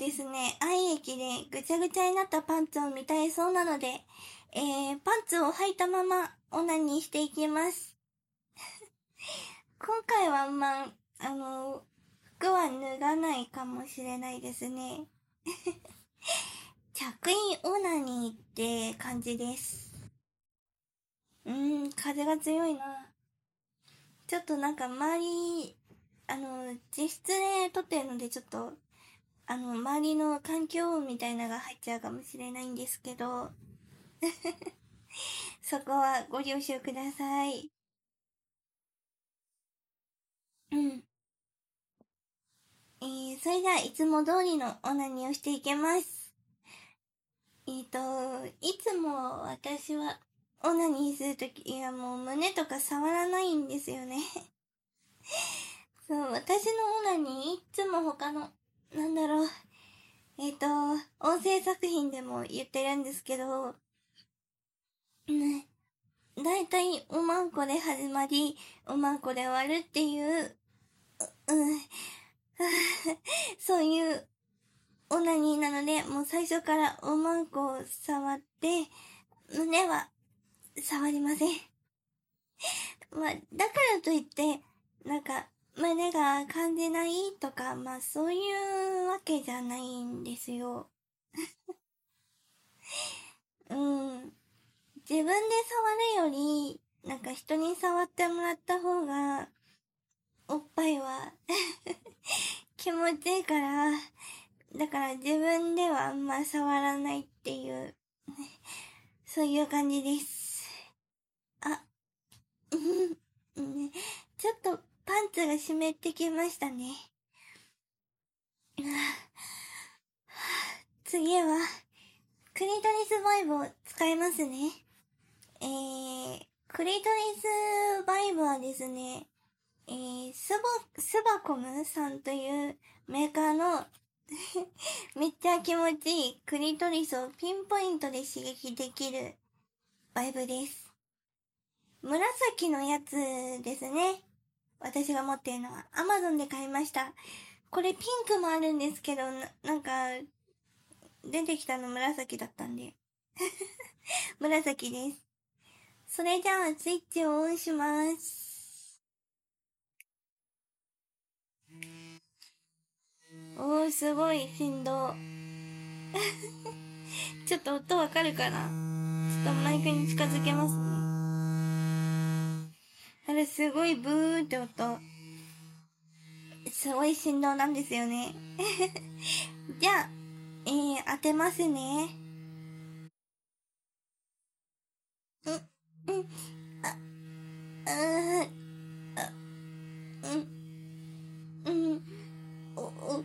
ですね、愛液でぐちゃぐちゃになったパンツを見たいそうなので、パンツを履いたままオナニーしていきます。今回は服は脱がないかもしれないですね。着衣オナニーって感じです。風が強いな。ちょっとなんか周り、自室で撮ってるのでちょっと、周りの環境音みたいなのが入っちゃうかもしれないんですけど、そこはご了承ください。それではいつも通りのオナニーをしていきます。いつも私はオナニーするとき、もう胸とか触らないんですよね。そう、私のオナニーいつも他の、音声作品でも言ってるんですけど、だいたいおまんこで始まり、おまんこで終わるっていう、そういうオナニーなので、もう最初からおまんこを触って、胸は触りません。まあ、だからといって、胸が感じないとか、そういうわけじゃないんですよ。自分で触るより、人に触ってもらった方が、おっぱいは気持ちいいから、だから自分ではあんま触らないっていう、そういう感じです。あ、ちょっとパンツが湿ってきましたね。次は、クリトリスバイブを使いますね。クリトリスバイブはですね、スバコムさんというメーカーのめっちゃ気持ちいいクリトリスをピンポイントで刺激できるバイブです。紫のやつですね。私が持っているのは Amazon で買いました。これピンクもあるんですけど、出てきたの紫だったんで。紫です。それじゃあ、スイッチをオンします。おー、すごい振動。ちょっと音わかるかな？ちょっとマイクに近づけますね。あれ、すごいブーって音。すごい振動なんですよね。じゃあ、当てますね。あ、お、お、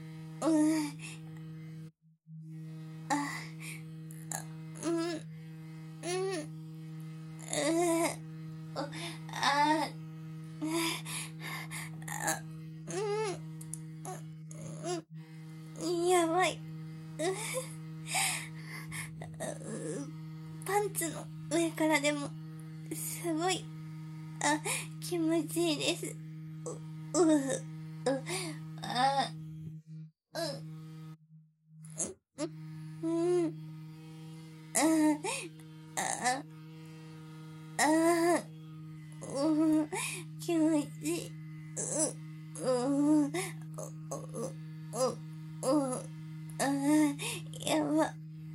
やばい。パンツの上からでも、すごい、気持ちいいです。気持ちいい。やば。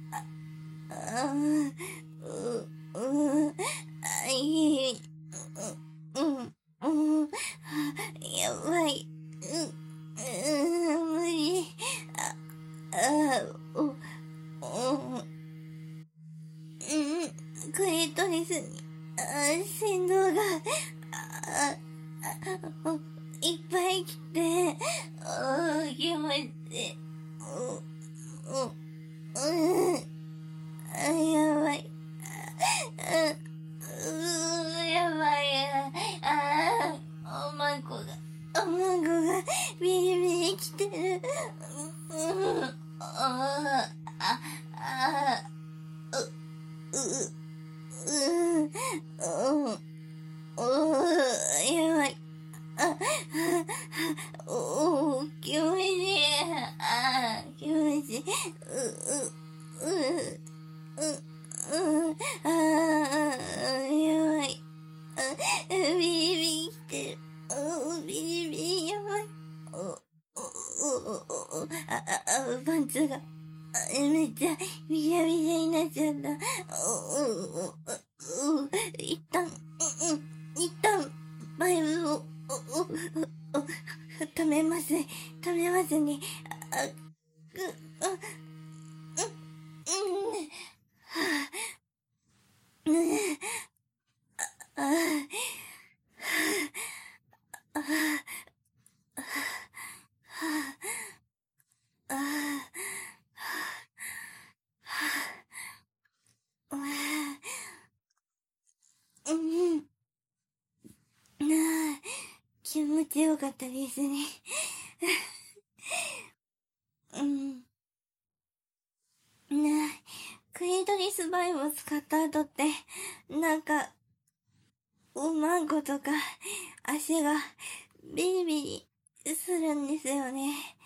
やばい。無理。クリトリスに、振動が、いっぱい来て、気持ちいい。やばい。やばい。おまんこがビリビリ来てる。やばい。気持ちいい。気持やばい。ビリビリきてる。ビリビリやばい。パンツが、めっちゃビシャビシャになっちゃった。一旦、バイブを、止めますね。気持ちよかったですね。クリトリスバイブを使った後って、なんか、マンコとか足がビリビリするんですよね。